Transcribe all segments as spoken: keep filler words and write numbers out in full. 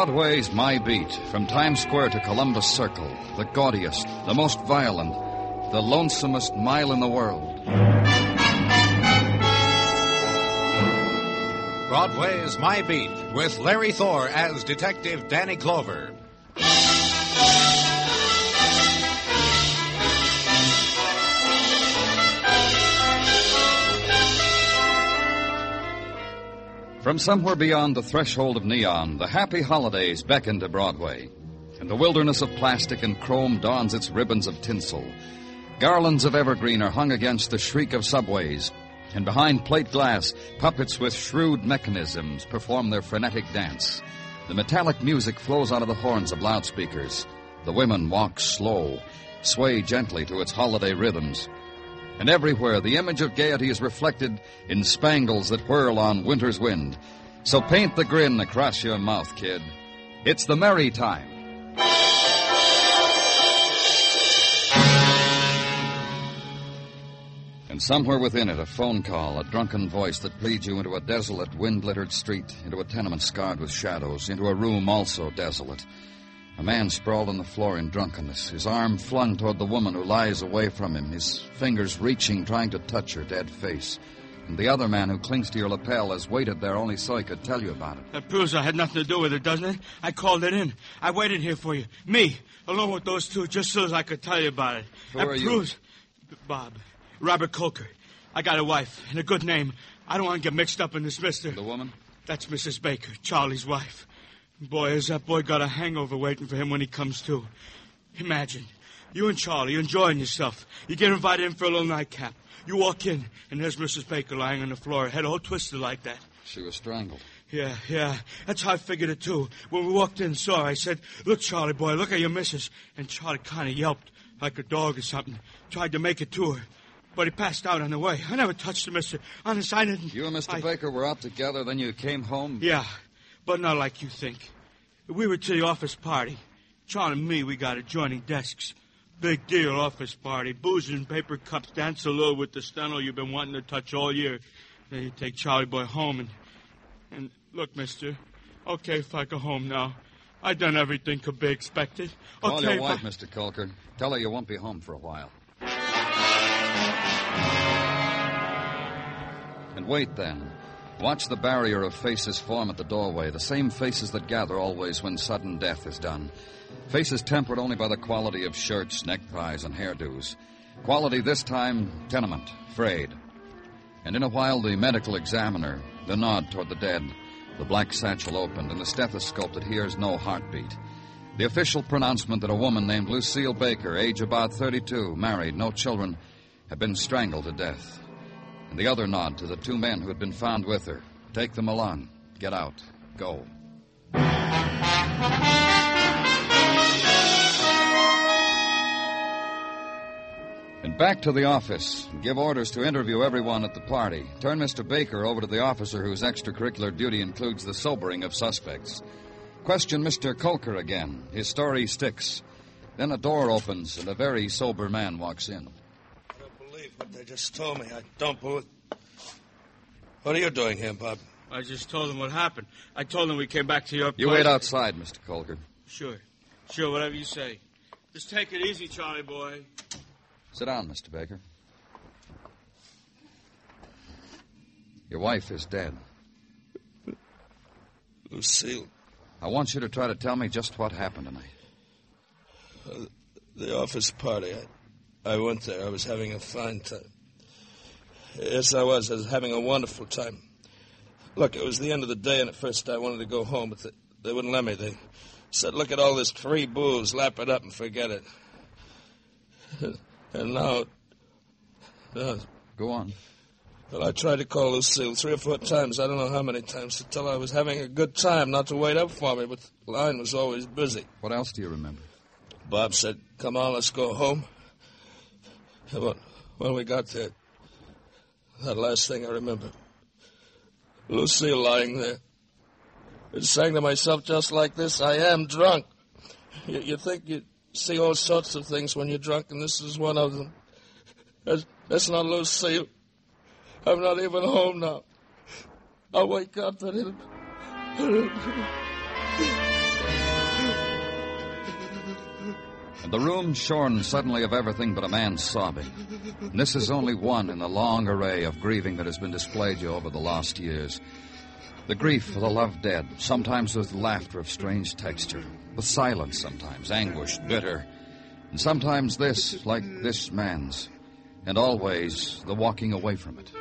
Broadway's My Beat, from Times Square to Columbus Circle, the gaudiest, the most violent, the lonesomest mile in the world. Broadway's My Beat, with Larry Thor as Detective Danny Clover. From somewhere beyond the threshold of neon, the happy holidays beckon to Broadway. And the wilderness of plastic and chrome dons its ribbons of tinsel. Garlands of evergreen are hung against the shriek of subways. And behind plate glass, puppets with shrewd mechanisms perform their frenetic dance. The metallic music flows out of the horns of loudspeakers. The women walk slow, sway gently to its holiday rhythms. And everywhere, the image of gaiety is reflected in spangles that whirl on winter's wind. So paint the grin across your mouth, kid. It's the merry time. And somewhere within it, a phone call, a drunken voice that leads you into a desolate, wind-littered street, into a tenement scarred with shadows, into a room also desolate. A man sprawled on the floor in drunkenness, his arm flung toward the woman who lies away from him, his fingers reaching, trying to touch her dead face. And the other man who clings to your lapel has waited there only so he could tell you about it. That proves I had nothing to do with it, doesn't it? I called it in. I waited here for you. Me, along with those two, just so as I could tell you about it. Who that are proves... you? Bob. Robert Colker. I got a wife and a good name. I don't want to get mixed up in this, mister. The woman? That's Missus Baker, Charlie's wife. Boy, has that boy got a hangover waiting for him when he comes to. Imagine, you and Charlie enjoying yourself. You get invited in for a little nightcap. You walk in, and there's Missus Baker lying on the floor, her head all twisted like that. She was strangled. Yeah, yeah. That's how I figured it, too. When we walked in and saw her, I said, "Look, Charlie, boy, look at your missus." And Charlie kind of yelped like a dog or something. Tried to make it to her. But he passed out on the way. I never touched her, mister. Honest, I didn't... You and Mister I... Baker were out together, then you came home? Yeah, but not like you think. We were to the office party. Charlie and me, we got adjoining desks. Big deal, office party. Booze and paper cups, dance a little with the steno you've been wanting to touch all year. Then you take Charlie boy home and... And look, mister, okay if I go home now. I done everything could be expected. Call Okay, your wife, I... Mister Colker. Tell her you won't be home for a while. And wait, then. Watch the barrier of faces form at the doorway, the same faces that gather always when sudden death is done. Faces tempered only by the quality of shirts, neckties, and hairdos. Quality this time, tenement, frayed. And in a while, the medical examiner, the nod toward the dead, the black satchel opened, and the stethoscope that hears no heartbeat. The official pronouncement that a woman named Lucille Baker, age about thirty-two, married, no children, had been strangled to death. And the other nod to the two men who had been found with her. Take them along. Get out. Go. And back to the office. Give orders to interview everyone at the party. Turn Mister Baker over to the officer whose extracurricular duty includes the sobering of suspects. Question Mister Colker again. His story sticks. Then a door opens and a very sober man walks in. What they just told me. I don't believe... What are you doing here, Bob? I just told them what happened. I told them we came back to your place. You wait outside, Mister Colker. Sure. Sure, whatever you say. Just take it easy, Charlie boy. Sit down, Mister Baker. Your wife is dead. Lucille. I want you to try to tell me just what happened tonight. Uh, the office party. I, I went there. I was having a fine time. Yes, I was. I was having a wonderful time. Look, it was the end of the day, and at first I wanted to go home, but they, they wouldn't let me. They said, look at all this free booze, lap it up and forget it. And now... Uh, go on. Well, I tried to call Lucille three or four times, I don't know how many times, to tell her I was having a good time, not to wait up for me, but the line was always busy. What else do you remember? Bob said, come on, let's go home. And when we got there, that last thing I remember, Lucille lying there. I sang to myself just like this, I am drunk. You, you think you see all sorts of things when you're drunk, and this is one of them. That's, that's not Lucille. I'm not even home now. I'll wake up and it'll... and the room shorn suddenly of everything but a man sobbing. And this is only one in the long array of grieving that has been displayed you over the lost years. The grief for the loved dead, sometimes with laughter of strange texture, with silence sometimes, anguished, bitter, and sometimes this, like this man's, and always the walking away from it.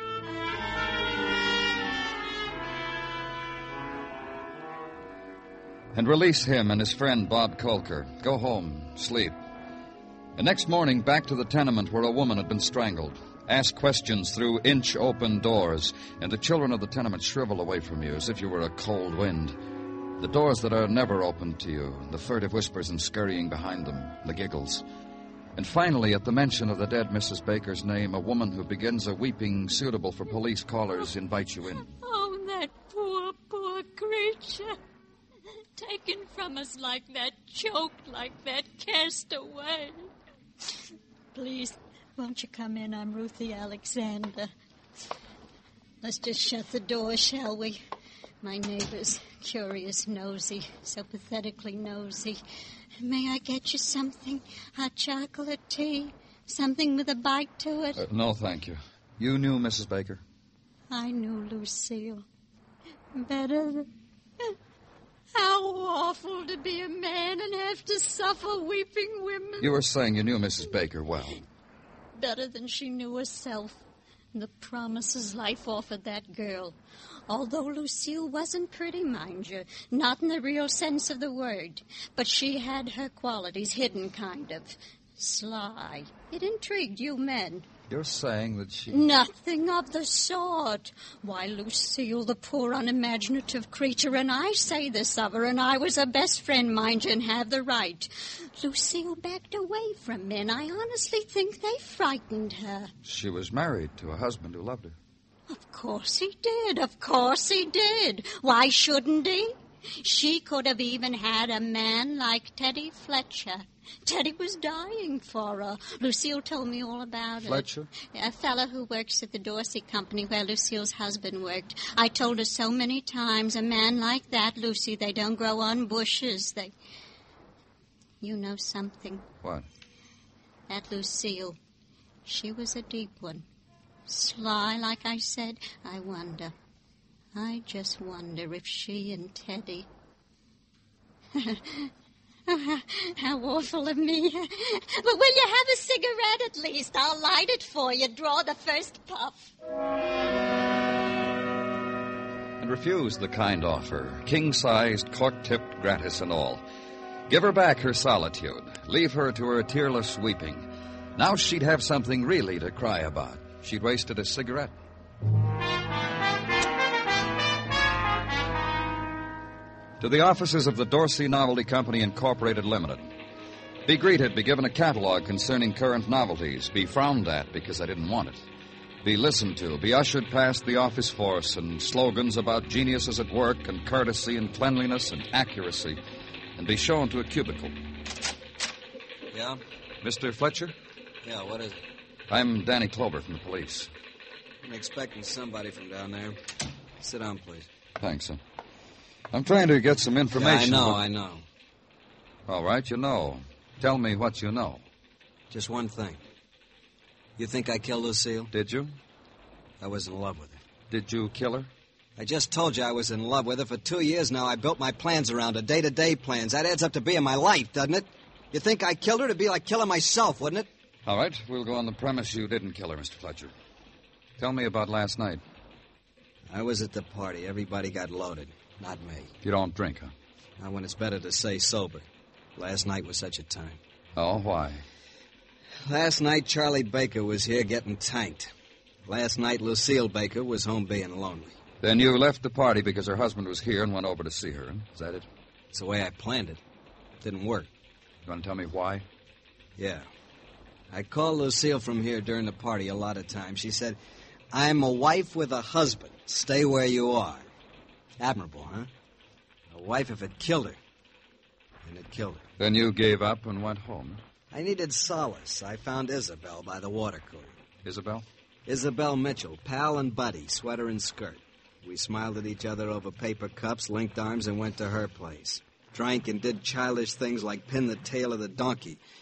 And release him and his friend Bob Colker. Go home, sleep. And next morning, back to the tenement where a woman had been strangled. Ask questions through inch-open doors, and the children of the tenement shrivel away from you as if you were a cold wind. The doors that are never opened to you, the furtive whispers and scurrying behind them, the giggles. And finally, at the mention of the dead Missus Baker's name, a woman who begins a weeping suitable for police callers invites you in. Oh, that poor, poor creature. Taken from us like that, choked like that, cast away. Please, won't you come in? I'm Ruthie Alexander. Let's just shut the door, shall we? My neighbor's curious, nosy, so pathetically nosy. May I get you something? Hot chocolate, tea? Something with a bite to it? Uh, no, thank you. You knew Missus Baker? I knew Lucille. Better than... How awful to be a man and have to suffer weeping women. You were saying you knew Missus Baker well. Better than she knew herself. The promises life offered that girl. Although Lucille wasn't pretty, mind you, not in the real sense of the word. But she had her qualities hidden, kind of. Sly. It intrigued you men. You're saying that she... Nothing of the sort. Why, Lucille, the poor unimaginative creature, and I say this of her, and I was her best friend, mind you, and have the right. Lucille backed away from men. I honestly think they frightened her. She was married to a husband who loved her. Of course he did. Of course he did. Why shouldn't he? She could have even had a man like Teddy Fletcher. Teddy was dying for her. Lucille told me all about it. Fletcher? A fellow who works at the Dorsey Company where Lucille's husband worked. I told her so many times, a man like that, Lucy, they don't grow on bushes. They... You know something? What? That Lucille, she was a deep one. Sly, like I said. I wonder. I just wonder if she and Teddy... Oh, how, how awful of me. But will you have a cigarette at least? I'll light it for you. Draw the first puff. And refuse the kind offer, king-sized, cork-tipped, gratis and all. Give her back her solitude. Leave her to her tearless weeping. Now she'd have something really to cry about. She'd wasted a cigarette. To the offices of the Dorsey Novelty Company, Incorporated, Limited. Be greeted, be given a catalog concerning current novelties, be frowned at because I didn't want it. Be listened to, be ushered past the office force and slogans about geniuses at work and courtesy and cleanliness and accuracy, and be shown to a cubicle. Yeah? Mister Fletcher? Yeah, what is it? I'm Danny Clover from the police. I'm expecting somebody from down there. Sit down, please. Thanks, sir. I'm trying to get some information. Yeah, I know, but... I know. All right, you know. Tell me what you know. Just one thing. You think I killed Lucille? Did you? I was in love with her. Did you kill her? I just told you I was in love with her. For two years now, I built my plans around her, day-to-day plans. That adds up to being my life, doesn't it? You think I killed her? It'd be like killing myself, wouldn't it? All right, we'll go on the premise you didn't kill her, Mister Fletcher. Tell me about last night. I was at the party. Everybody got loaded. Not me. You don't drink, huh? Not when it's better to stay sober. Last night was such a time. Oh, why? Last night, Charlie Baker was here getting tanked. Last night, Lucille Baker was home being lonely. Then you left the party because her husband was here and went over to see her. Is that it? It's the way I planned it. Didn't work. You want to tell me why? Yeah. I called Lucille from here during the party a lot of times. She said, I'm a wife with a husband. Stay where you are. Admirable, huh? A wife if it killed her. And it killed her. Then you gave up and went home. I needed solace. I found Isabel by the water cooler. Isabel? Isabel Mitchell, pal and buddy, sweater and skirt. We smiled at each other over paper cups, linked arms, and went to her place. Drank and did childish things like pin the tail of the donkey.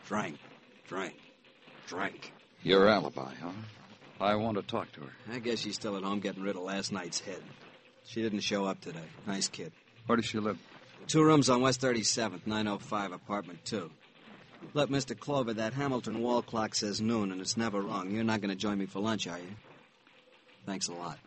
Drank, drank, drank. Your alibi, huh? I want to talk to her. I guess she's still at home getting rid of last night's head. She didn't show up today. Nice kid. Where does she live? Two rooms on West thirty-seventh, nine oh five, apartment two. Look, Mister Clover, that Hamilton wall clock says noon, and it's never wrong. You're not going to join me for lunch, are you? Thanks a lot.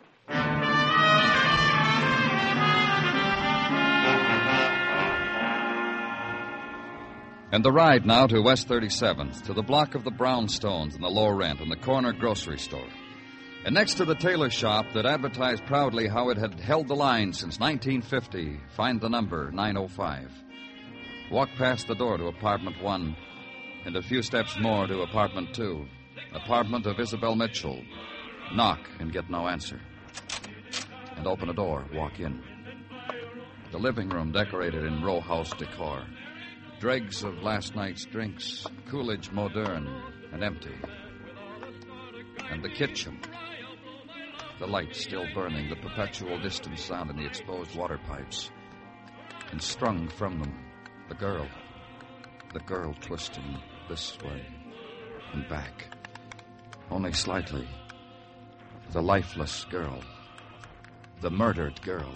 And the ride now to West thirty-seventh, to the block of the brownstones and the low rent and the corner grocery store. And next to the tailor shop that advertised proudly how it had held the line since nineteen fifty, find the number nine oh five. Walk past the door to apartment one, and a few steps more to apartment two, apartment of Isabel Mitchell. Knock and get no answer. And open a door, walk in. The living room decorated in row house decor. Dregs of last night's drinks, Coolidge modern and empty. And the kitchen. The light still burning, the perpetual distant sound in the exposed water pipes. And strung from them, the girl. The girl twisting this way and back. Only slightly. The lifeless girl. The murdered girl.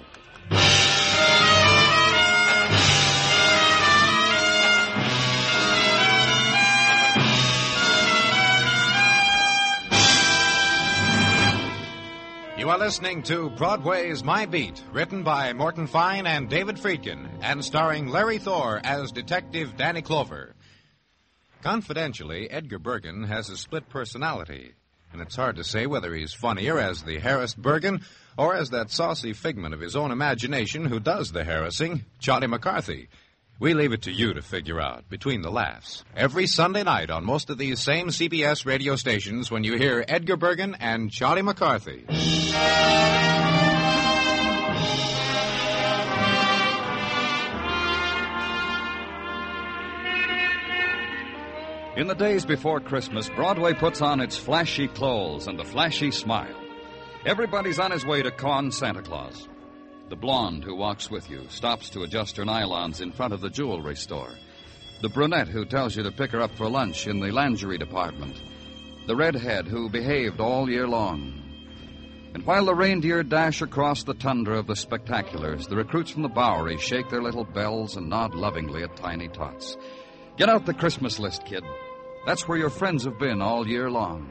You are listening to Broadway's My Beat, written by Morton Fine and David Friedkin, and starring Larry Thor as Detective Danny Clover. Confidentially, Edgar Bergen has a split personality, and it's hard to say whether he's funnier as the harassed Bergen or as that saucy figment of his own imagination who does the harassing, Charlie McCarthy. We leave it to you to figure out, between the laughs. Every Sunday night on most of these same C B S radio stations when you hear Edgar Bergen and Charlie McCarthy. In the days before Christmas, Broadway puts on its flashy clothes and the flashy smile. Everybody's on his way to con Santa Claus. The blonde who walks with you stops to adjust her nylons in front of the jewelry store. The brunette who tells you to pick her up for lunch in the lingerie department. The redhead who behaved all year long. And while the reindeer dash across the tundra of the spectaculars, the recruits from the Bowery shake their little bells and nod lovingly at Tiny Tots. Get out the Christmas list, kid. That's where your friends have been all year long.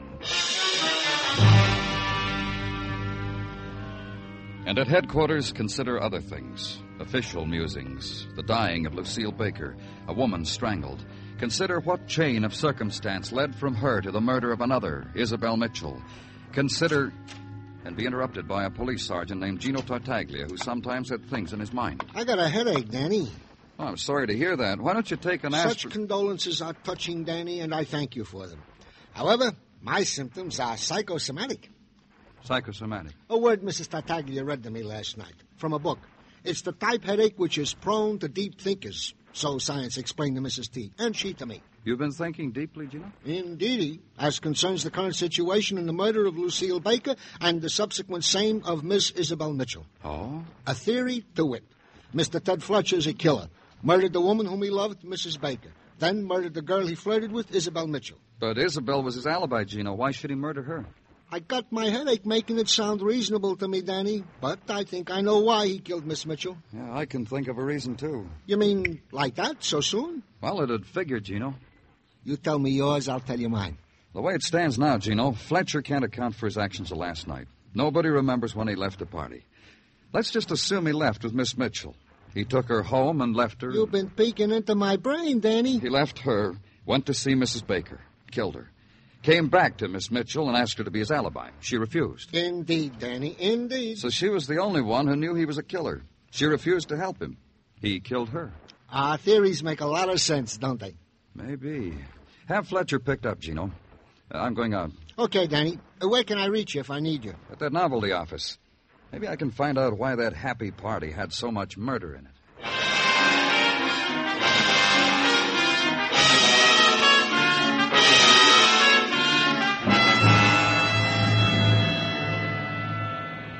And at headquarters, consider other things. Official musings, the dying of Lucille Baker, a woman strangled. Consider what chain of circumstance led from her to the murder of another, Isabel Mitchell. Consider... and be interrupted by a police sergeant named Gino Tartaglia, who sometimes had things in his mind. I got a headache, Danny. Oh, I'm sorry to hear that. Why don't you take an Such astro... condolences are touching, Danny, and I thank you for them. However, my symptoms are psychosomatic. Psychosomatic. A word Missus Tartaglia read to me last night from a book. It's the type headache which is prone to deep thinkers, so science explained to Missus T, and she to me. You've been thinking deeply, Gino? Indeedy, as concerns the current situation in the murder of Lucille Baker and the subsequent same of Miss Isabel Mitchell. Oh? A theory to wit. Mister Ted Fletcher's a killer. Murdered the woman whom he loved, Missus Baker. Then murdered the girl he flirted with, Isabel Mitchell. But Isabel was his alibi, Gino. Why should he murder her? I got my headache making it sound reasonable to me, Danny. But I think I know why he killed Miss Mitchell. Yeah, I can think of a reason, too. You mean like that, so soon? Well, it'd figure, Gino. You tell me yours, I'll tell you mine. The way it stands now, Gino, Fletcher can't account for his actions of last night. Nobody remembers when he left the party. Let's just assume he left with Miss Mitchell. He took her home and left her... You've been peeking into my brain, Danny. He left her, went to see Missus Baker, killed her. Came back to Miss Mitchell and asked her to be his alibi. She refused. Indeed, Danny, indeed. So she was the only one who knew he was a killer. She refused to help him. He killed her. Our theories make a lot of sense, don't they? Maybe. Have Fletcher picked up, Gino. Uh, I'm going out. Okay, Danny. Uh, where can I reach you if I need you? At that novelty office. Maybe I can find out why that happy party had so much murder in it.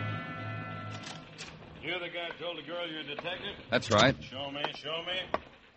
You're the guy who told the girl you're a detective? That's right. Show me, show me.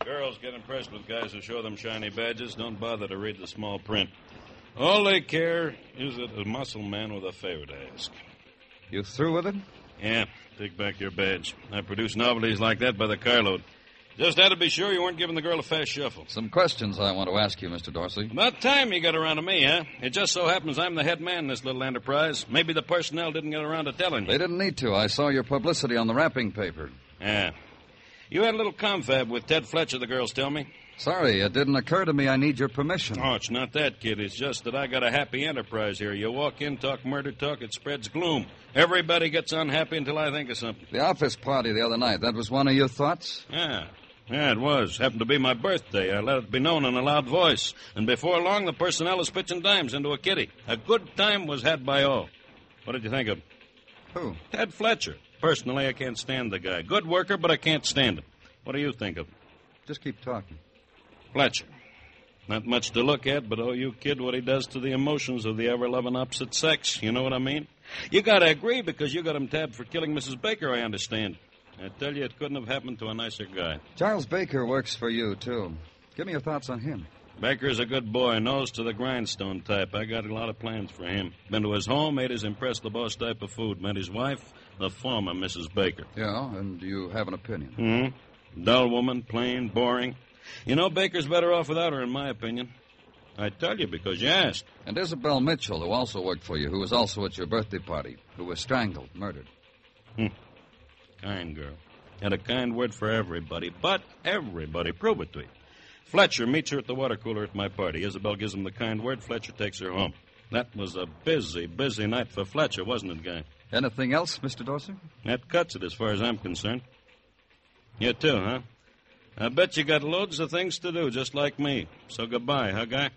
Girls get impressed with guys who show them shiny badges. Don't bother to read the small print. All they care is that a muscle man with a favor to ask. You through with it? Yeah, take back your badge. I produce novelties like that by the carload. Just had to be sure you weren't giving the girl a fast shuffle. Some questions I want to ask you, Mister Dorsey. About time you got around to me, huh? It just so happens I'm the head man in this little enterprise. Maybe the personnel didn't get around to telling you. They didn't need to. I saw your publicity on the wrapping paper. Yeah. You had a little confab with Ted Fletcher, the girls tell me. Sorry, it didn't occur to me I need your permission. Oh, it's not that, kid. It's just that I got a happy enterprise here. You walk in, talk murder talk, it spreads gloom. Everybody gets unhappy until I think of something. The office party the other night, that was one of your thoughts? Yeah. Yeah, it was. Happened to be my birthday. I let it be known in a loud voice. And before long, the personnel is pitching dimes into a kitty. A good time was had by all. What did you think of him? Who? Ted Fletcher. Personally, I can't stand the guy. Good worker, but I can't stand him. What do you think of him? Just keep talking. Fletcher. Not much to look at, but oh, you kid, what he does to the emotions of the ever-loving opposite sex. You know what I mean? You gotta agree because you got him tabbed for killing Missus Baker, I understand. I tell you, it couldn't have happened to a nicer guy. Charles Baker works for you, too. Give me your thoughts on him. Baker's a good boy, nose to the grindstone type. I got a lot of plans for him. Been to his home, ate his impress the boss type of food. Met his wife, the former Missus Baker. Yeah, and you have an opinion. Mm-hmm. Dull woman, plain, boring. You know, Baker's better off without her, in my opinion. I tell you because you asked. And Isabel Mitchell, who also worked for you, who was also at your birthday party, who was strangled, murdered. Hmm. Kind girl. Had a kind word for everybody, but everybody. Prove it to you. Fletcher meets her at the water cooler at my party. Isabel gives him the kind word. Fletcher takes her home. That was a busy, busy night for Fletcher, wasn't it, Guy? Anything else, Mister Dorsey? That cuts it as far as I'm concerned. You too, huh? I bet you got loads of things to do, just like me. So goodbye, huh, Guy?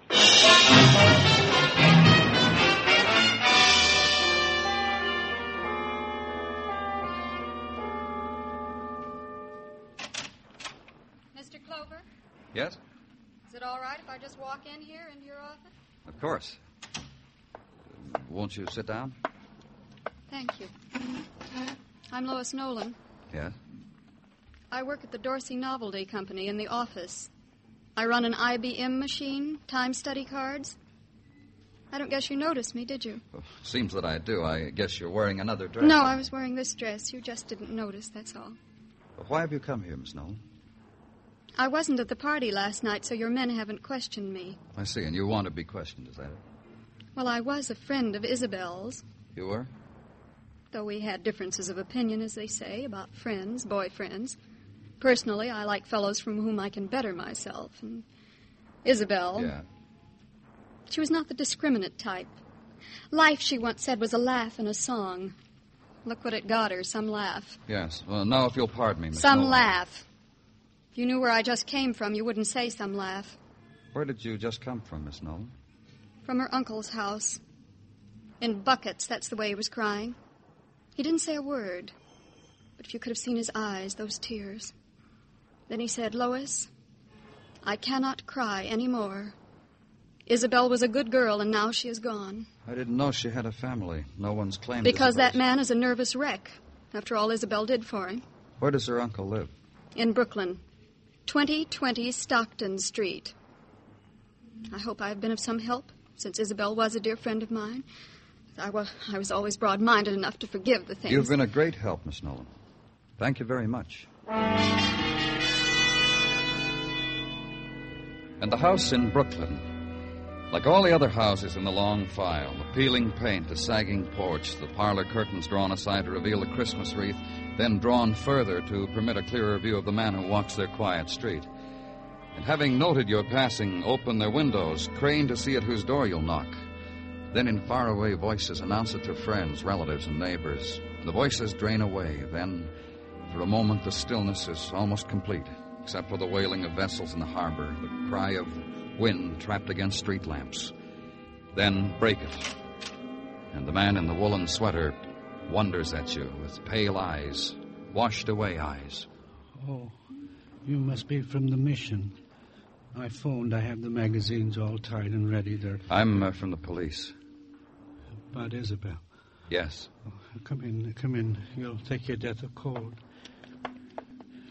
Mister Clover? Yes? Is it all right if I just walk in here into your office? Of course. Won't you sit down? Thank you. I'm Lois Nolan. Yes? I work at the Dorsey Novelty Company in the office. I run an I B M machine, time study cards. I don't guess you noticed me, did you? Well, seems that I do. I guess you're wearing another dress. No, I was wearing this dress. You just didn't notice, that's all. Well, why have you come here, Miss Nolan? I wasn't at the party last night, so your men haven't questioned me. I see, and you want to be questioned, is that it? Well, I was a friend of Isabel's. You were? Though we had differences of opinion, as they say, about friends, boyfriends. Personally, I like fellows from whom I can better myself. And Isabel... Yeah. She was not the discriminate type. Life, she once said, was a laugh and a song. Look what it got her, some laugh. Yes. Well, now, if you'll pardon me, Miss Some Nolan. laugh. If you knew where I just came from, you wouldn't say some laugh. Where did you just come from, Miss Nolan? From her uncle's house. In buckets, that's the way he was crying. He didn't say a word. But if you could have seen his eyes, those tears. Then he said, Lois, I cannot cry any more. Isabel was a good girl, and now she is gone. I didn't know she had a family. No one's claimed Because Isabel's. that man is a nervous wreck, after all Isabel did for him. Where does her uncle live? In Brooklyn. twenty twenty Stockton Street. I hope I have been of some help, since Isabel was a dear friend of mine. I was, I was always broad-minded enough to forgive the things... You've been a great help, Miss Nolan. Thank you very much. And the house in Brooklyn, like all the other houses in the long file, the peeling paint, the sagging porch, the parlor curtains drawn aside to reveal the Christmas wreath, then drawn further to permit a clearer view of the man who walks their quiet street. And having noted your passing, open their windows, crane to see at whose door you'll knock. Then in faraway voices announce it to friends, relatives, and neighbors. The voices drain away. Then, for a moment, the stillness is almost complete, except for the wailing of vessels in the harbor, the cry of wind trapped against street lamps. Then break it, and the man in the woolen sweater wonders at you with pale eyes, washed away eyes. Oh, you must be from the mission. I phoned. I have the magazines all tied and ready. They're... I'm uh, from the police. About Isabel? Yes. Oh, come in, come in. You'll take your death of cold.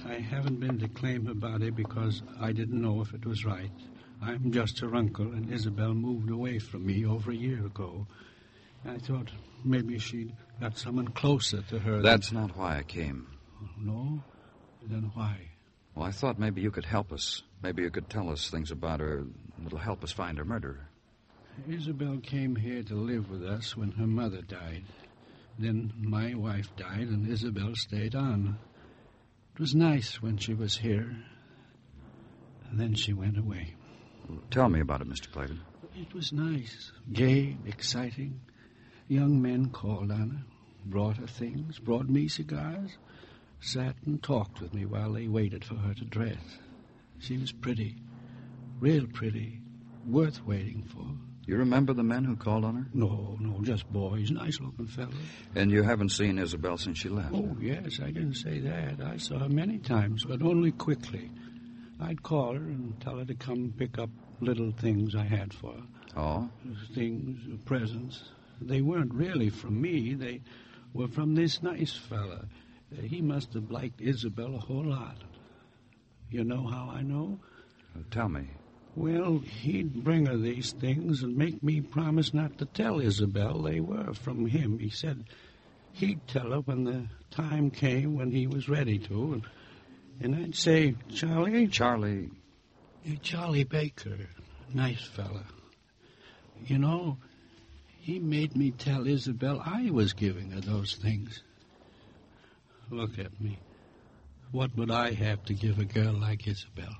I haven't been to claim her body because I didn't know if it was right. I'm just her uncle, and Isabel moved away from me over a year ago. I thought maybe she'd got someone closer to her. That's than... not why I came. No? Then why? Well, I thought maybe you could help us. Maybe you could tell us things about her that'll help us find her murderer. Isabel came here to live with us when her mother died. Then my wife died, and Isabel stayed on. It was nice when she was here. And then she went away. Well, tell me about it, Mister Clayton. It was nice, gay, exciting. Young men called on her, brought her things, brought me cigars, sat and talked with me while they waited for her to dress. She was pretty, real pretty, worth waiting for. You remember the men who called on her? No, no, just boys, nice-looking fellows. And you haven't seen Isabel since she left? Oh, yes, I didn't say that. I saw her many times, but only quickly. I'd call her and tell her to come pick up little things I had for her. Oh? Things, presents. They weren't really from me. They were from this nice fella. Uh, he must have liked Isabel a whole lot. You know how I know? Uh, tell me. Well, he'd bring her these things and make me promise not to tell Isabel they were from him. He said he'd tell her when the time came when he was ready to. And, and I'd say, Charlie... Charlie... Charlie Baker. Nice fella. You know, he made me tell Isabel I was giving her those things. Look at me. What would I have to give a girl like Isabel?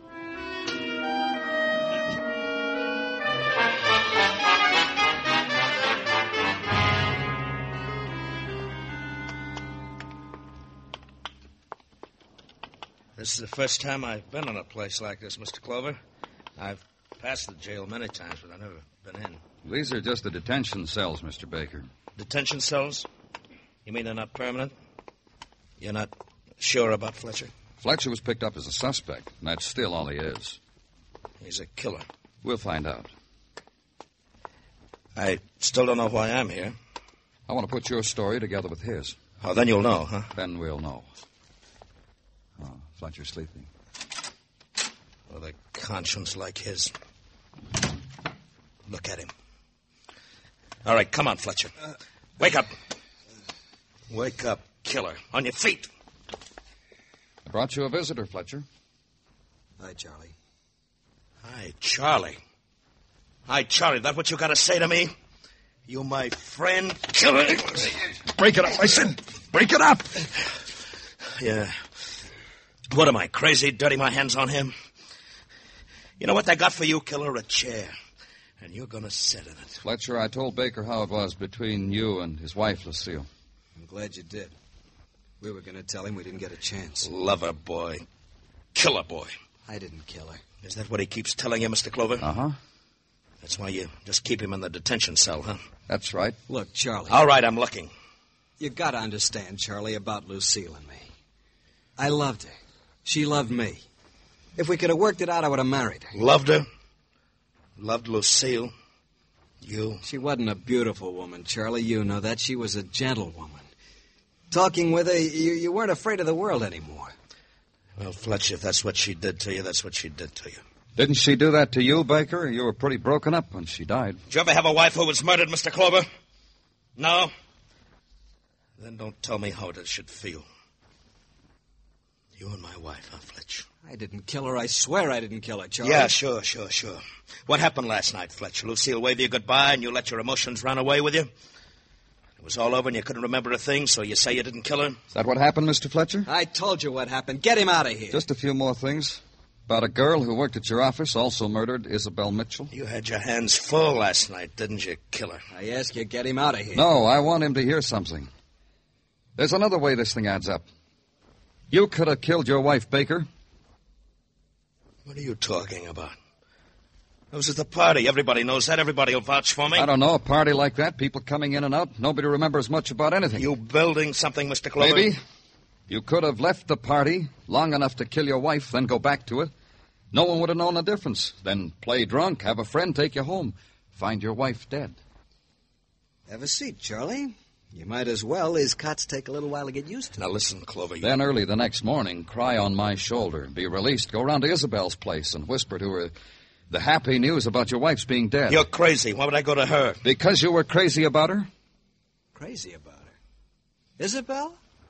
This is the first time I've been in a place like this, Mister Clover. I've passed the jail many times, but I've never been in. These are just the detention cells, Mister Baker. Detention cells? You mean they're not permanent? You're not sure about Fletcher? Fletcher was picked up as a suspect, and that's still all he is. He's a killer. We'll find out. I still don't know why I'm here. I want to put your story together with his. Oh, then you'll know, huh? Then we'll know. Oh, Fletcher's sleeping. With a conscience like his. Look at him. All right, come on, Fletcher. Wake up. Wake up, killer. On your feet. I brought you a visitor, Fletcher. Hi, Charlie. Hi, Charlie. Hi, Charlie. That what you got to say to me? You my friend, killer? Break it up, I said. Break it up. Yeah. What am I, crazy, dirty my hands on him? You know what they got for you, killer? A chair. And you're going to sit in it. Fletcher, I told Baker how it was between you and his wife, Lucille. I'm glad you did. We were going to tell him we didn't get a chance. Lover boy. Killer boy. I didn't kill her. Is that what he keeps telling you, Mister Clover? Uh-huh. That's why you just keep him in the detention cell, huh? That's right. Look, Charlie. All right, I'm looking. You got to understand, Charlie, about Lucille and me. I loved her. She loved me. If we could have worked it out, I would have married her. Loved her? Loved Lucille? You? She wasn't a beautiful woman, Charlie. You know that. She was a gentlewoman. Talking with her, you, you weren't afraid of the world anymore. Well, Fletcher, if that's what she did to you, that's what she did to you. Didn't she do that to you, Baker? You were pretty broken up when she died. Did you ever have a wife who was murdered, Mister Clover? No? Then don't tell me how it should feel. You and my wife, huh, Fletch? I didn't kill her. I swear I didn't kill her, Charlie. Yeah, sure, sure, sure. What happened last night, Fletch? Lucille waved you goodbye and you let your emotions run away with you? It was all over and you couldn't remember a thing, so you say you didn't kill her? Is that what happened, Mister Fletcher? I told you what happened. Get him out of here. Just a few more things. About a girl who worked at your office, also murdered, Isabel Mitchell. You had your hands full last night, didn't you, killer? I ask you, get him out of here. No, I want him to hear something. There's another way this thing adds up. You could have killed your wife, Baker. What are you talking about? I was at the party. Everybody knows that. Everybody will vouch for me. I don't know. A party like that, people coming in and out, nobody remembers much about anything. You building something, Mister Clover? Maybe. You could have left the party long enough to kill your wife, then go back to it. No one would have known the difference. Then play drunk, have a friend take you home, find your wife dead. Have a seat, Charlie. You might as well. His cuts take a little while to get used to. Now listen, Clover. You... Then early the next morning, cry on my shoulder, be released, go round to Isabel's place and whisper to her the happy news about your wife's being dead. You're crazy. Why would I go to her? Because you were crazy about her? Crazy about her? Isabel?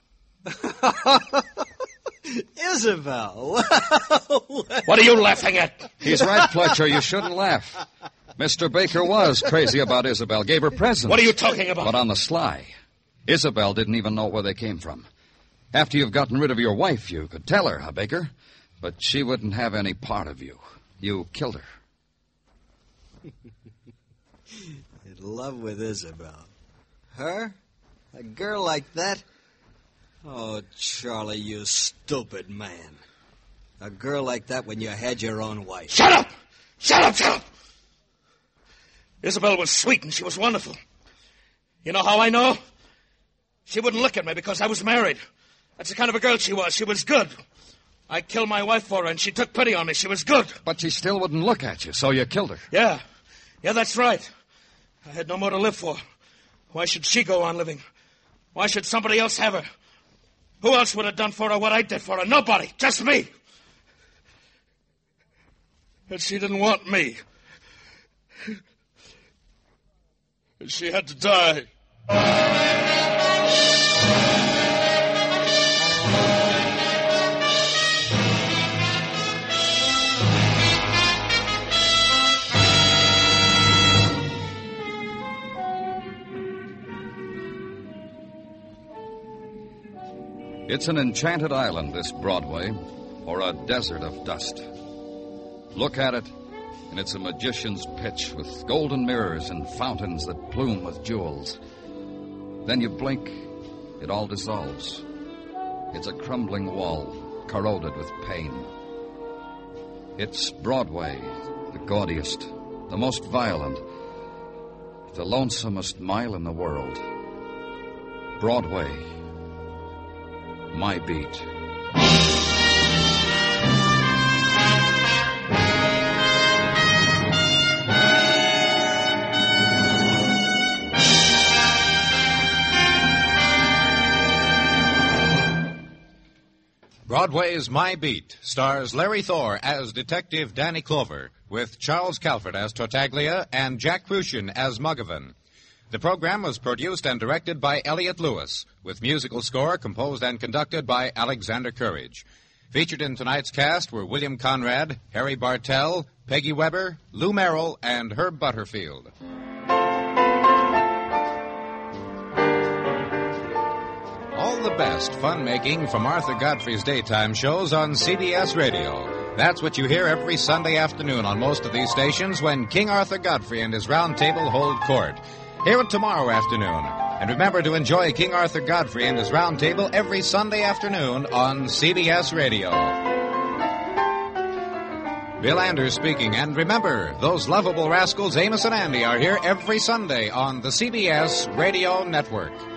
Isabel! What are you laughing at? He's right, Fletcher. You shouldn't laugh. Mister Baker was crazy about Isabel, gave her presents. What are you talking about? But on the sly. Isabel didn't even know where they came from. After you've gotten rid of your wife, you could tell her, huh, Baker? But she wouldn't have any part of you. You killed her. In love with Isabel. Her? A girl like that? Oh, Charlie, you stupid man. A girl like that when you had your own wife. Shut up! Shut up, shut up! Isabel was sweet and she was wonderful. You know how I know? She wouldn't look at me because I was married. That's the kind of a girl she was. She was good. I killed my wife for her and she took pity on me. She was good. But she still wouldn't look at you, so you killed her. Yeah. Yeah, that's right. I had no more to live for. Why should she go on living? Why should somebody else have her? Who else would have done for her what I did for her? Nobody. Just me. And she didn't want me. And she had to die. It's an enchanted island, this Broadway, or a desert of dust. Look at it, and it's a magician's pitch with golden mirrors and fountains that plume with jewels. Then you blink, it all dissolves. It's a crumbling wall, corroded with pain. It's Broadway, the gaudiest, the most violent, the lonesomest mile in the world. Broadway, my beat. Broadway's My Beat stars Larry Thor as Detective Danny Clover, with Charles Calvert as Tartaglia and Jack Crucian as Muggavan. The program was produced and directed by Elliott Lewis, with musical score composed and conducted by Alexander Courage. Featured in tonight's cast were William Conrad, Harry Bartell, Peggy Weber, Lou Merrill, and Herb Butterfield. All the best fun-making from Arthur Godfrey's daytime shows on C B S Radio. That's what you hear every Sunday afternoon on most of these stations when King Arthur Godfrey and his round table hold court. Hear it tomorrow afternoon. And remember to enjoy King Arthur Godfrey and his round table every Sunday afternoon on C B S Radio. Bill Anders speaking. And remember, those lovable rascals Amos and Andy are here every Sunday on the C B S Radio Network.